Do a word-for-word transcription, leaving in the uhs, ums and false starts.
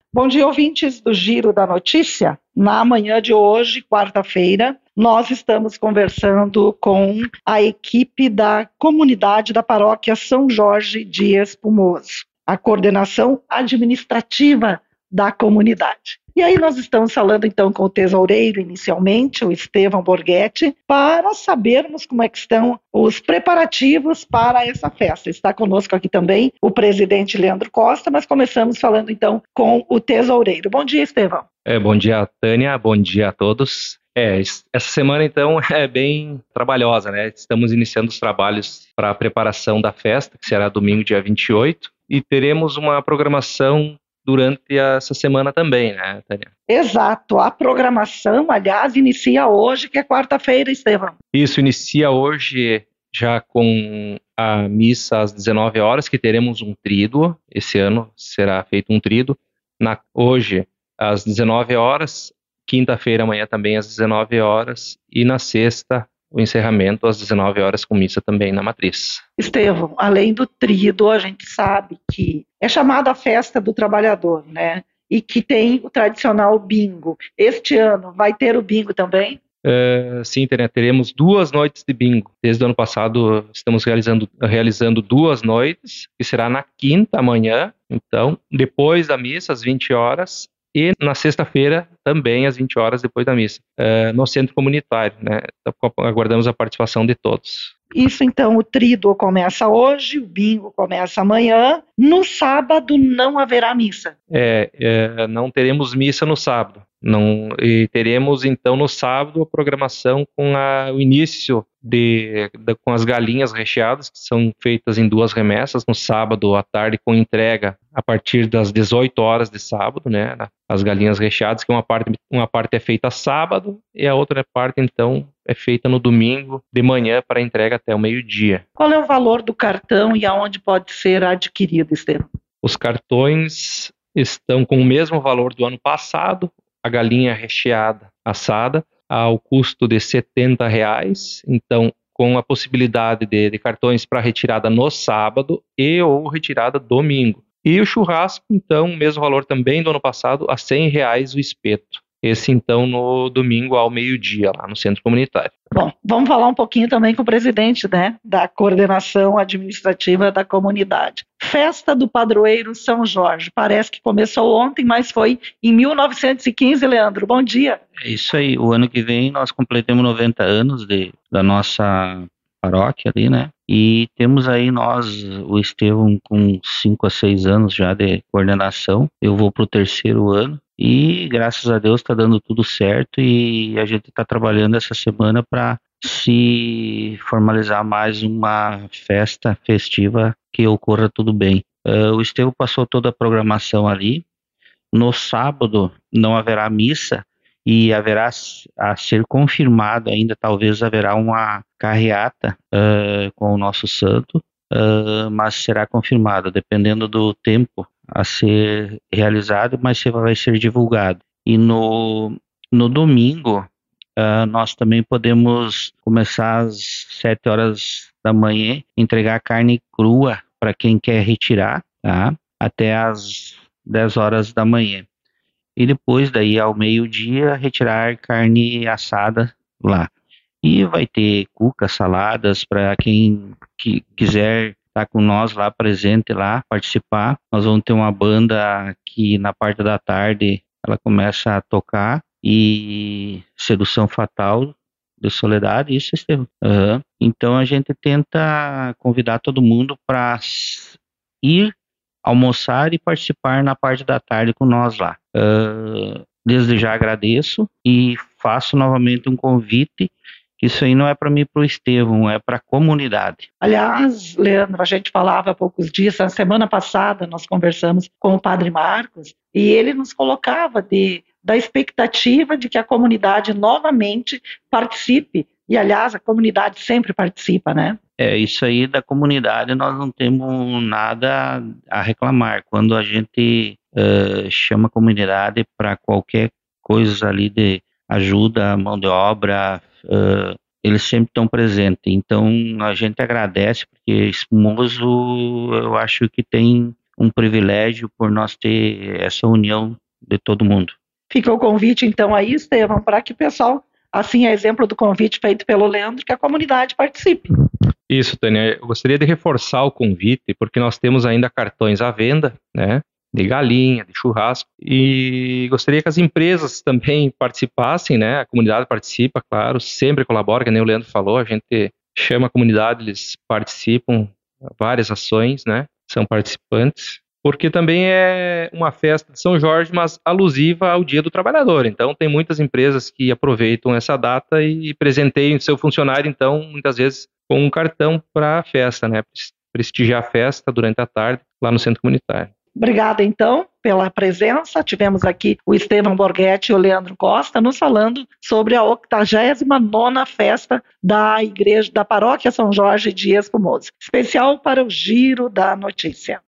Bom dia, ouvintes do Giro da Notícia. Na manhã de hoje, quarta-feira, nós estamos conversando com a equipe da comunidade da paróquia São Jorge de Espumoso, a coordenação administrativa da comunidade. E aí nós estamos falando então com o tesoureiro inicialmente, o Estevão Borghetti, para sabermos como é que estão os preparativos para essa festa. Está conosco aqui também o presidente Leandro Costa, mas começamos falando então com o tesoureiro. Bom dia, Estevão. É, bom dia, Tânia, bom dia a todos. É, essa semana então é bem trabalhosa, né? Estamos iniciando os trabalhos para a preparação da festa, que será domingo, dia vinte e oito, e teremos uma programação durante essa semana também, né, Tânia? Exato, a programação, aliás, inicia hoje, que é quarta-feira, Estevão. Isso, inicia hoje já com a missa às dezenove horas, que teremos um tríduo. Esse ano será feito um tríduo. Na, hoje, às dezenove horas, quinta-feira, amanhã também às dezenove horas, e na sexta, o encerramento às dezenove horas com missa também na matriz. Estevão, além do tríduo, a gente sabe que é chamada a festa do trabalhador, né? E que tem o tradicional bingo. Este ano vai ter o bingo também? Uh, sim, teremos duas noites de bingo. Desde o ano passado estamos realizando, realizando duas noites, que será na quinta amanhã, então, depois da missa, às vinte horas, e na sexta-feira, também às vinte horas, depois da missa, uh, no centro comunitário, né? Então, aguardamos a participação de todos. Isso, então, o tríduo começa hoje, o bingo começa amanhã. No sábado não haverá missa. É, é não teremos missa no sábado. Não, e teremos, então, no sábado, a programação com a, o início de, de, com as galinhas recheadas, que são feitas em duas remessas, no sábado à tarde, com entrega a partir das dezoito horas de sábado, né? As galinhas recheadas, que uma parte, uma parte é feita sábado e a outra parte, então, é feita no domingo de manhã para entrega até o meio-dia. Qual é o valor do cartão e aonde pode ser adquirido, Estevão? Os cartões estão com o mesmo valor do ano passado, a galinha recheada assada, ao custo de setenta reais, então com a possibilidade de, de cartões para retirada no sábado e ou retirada domingo. E o churrasco, então, o mesmo valor também do ano passado, a cem reais o espeto. Esse, então, no domingo ao meio-dia, lá no centro comunitário. Bom, vamos falar um pouquinho também com o presidente, né, da coordenação administrativa da comunidade. Festa do Padroeiro São Jorge. Parece que começou ontem, mas foi em mil novecentos e quinze, Leandro. Bom dia. É isso aí. O ano que vem nós completamos noventa anos de, da nossa paróquia ali, né? E temos aí nós, o Estevão, com cinco a seis anos já de coordenação. Eu vou para o terceiro ano. E graças a Deus está dando tudo certo e a gente está trabalhando essa semana para se formalizar mais uma festa festiva que ocorra tudo bem. Uh, o Estevão passou toda a programação ali. No sábado não haverá missa e haverá a ser confirmado ainda, talvez haverá uma carreata uh, com o nosso santo, uh, mas será confirmado, dependendo do tempo a ser realizado, mas vai ser divulgado. E no, no domingo, uh, nós também podemos começar às sete horas da manhã, entregar carne crua para quem quer retirar, tá? Até às dez horas da manhã. E depois, daí ao meio-dia, retirar carne assada lá. E vai ter cuca, saladas, para quem que quiser estar com nós lá, presente lá, participar. Nós vamos ter uma banda que na parte da tarde ela começa a tocar, e Sedução Fatal de Soledade, isso, Estevão. Uhum. Então a gente tenta convidar todo mundo para ir almoçar e participar na parte da tarde com nós lá. Uh, desde já agradeço e faço novamente um convite. Isso aí não é para mim e para o Estevão, é para a comunidade. Aliás, Leandro, a gente falava há poucos dias, na semana passada nós conversamos com o Padre Marcos e ele nos colocava de, da expectativa de que a comunidade novamente participe. E, aliás, a comunidade sempre participa, né? É, isso aí da comunidade nós não temos nada a reclamar. Quando a gente uh, chama a comunidade para qualquer coisa ali de ajuda, mão de obra, uh, eles sempre estão presentes. Então a gente agradece, porque Espumoso eu acho que tem um privilégio por nós ter essa união de todo mundo. Fica o convite, então, aí, Estevão, para que o pessoal, assim, é exemplo do convite feito pelo Leandro, que a comunidade participe. Isso, Tânia. Eu gostaria de reforçar o convite, porque nós temos ainda cartões à venda, né? De galinha, de churrasco, e gostaria que as empresas também participassem, né? A comunidade participa, claro, sempre colabora, que nem o Leandro falou, a gente chama a comunidade, eles participam, várias ações, né? São participantes, porque também é uma festa de São Jorge, mas alusiva ao Dia do Trabalhador. Então, tem muitas empresas que aproveitam essa data e presenteiam seu funcionário, então, muitas vezes, com um cartão para a festa, né? Prestigiar a festa durante a tarde lá no Centro Comunitário. Obrigada, então, pela presença. Tivemos aqui o Estevão Borghetti e o Leandro Costa nos falando sobre a octagésima nona festa da Igreja da Paróquia São Jorge de Espumoso. Especial para o Giro da Notícia.